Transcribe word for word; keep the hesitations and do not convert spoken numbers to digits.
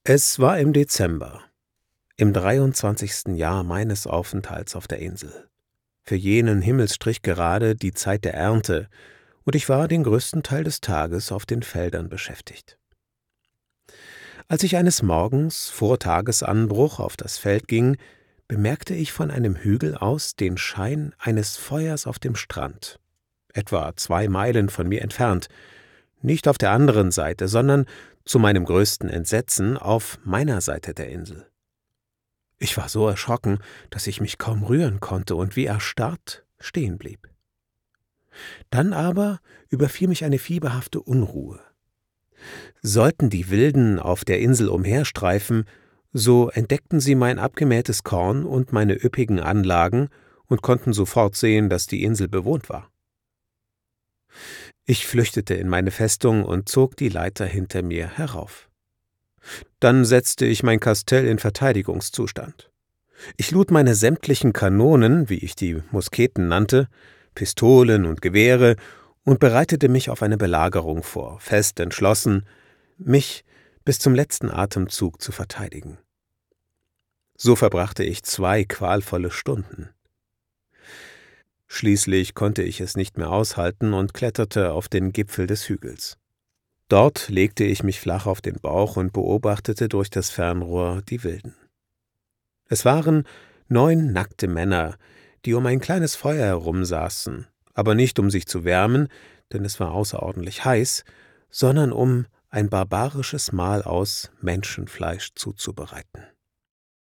Es war im Dezember, im dreiundzwanzigsten Jahr meines Aufenthalts auf der Insel. Für jenen Himmelsstrich gerade die Zeit der Ernte, und ich war den größten Teil des Tages auf den Feldern beschäftigt. Als ich eines Morgens vor Tagesanbruch auf das Feld ging, bemerkte ich von einem Hügel aus den Schein eines Feuers auf dem Strand, etwa zwei Meilen von mir entfernt, nicht auf der anderen Seite, sondern zu meinem größten Entsetzen auf meiner Seite der Insel. Ich war so erschrocken, dass ich mich kaum rühren konnte und wie erstarrt stehen blieb. Dann aber überfiel mich eine fieberhafte Unruhe. Sollten die Wilden auf der Insel umherstreifen, so entdeckten sie mein abgemähtes Korn und meine üppigen Anlagen und konnten sofort sehen, dass die Insel bewohnt war. Ich flüchtete in meine Festung und zog die Leiter hinter mir herauf. Dann setzte ich mein Kastell in Verteidigungszustand. Ich lud meine sämtlichen Kanonen, wie ich die Musketen nannte, Pistolen und Gewehre und bereitete mich auf eine Belagerung vor, fest entschlossen, mich bis zum letzten Atemzug zu verteidigen. So verbrachte ich zwei qualvolle Stunden. Schließlich konnte ich es nicht mehr aushalten und kletterte auf den Gipfel des Hügels. Dort legte ich mich flach auf den Bauch und beobachtete durch das Fernrohr die Wilden. Es waren neun nackte Männer, die um ein kleines Feuer herumsaßen, aber nicht um sich zu wärmen, denn es war außerordentlich heiß, sondern um ein barbarisches Mahl aus Menschenfleisch zuzubereiten.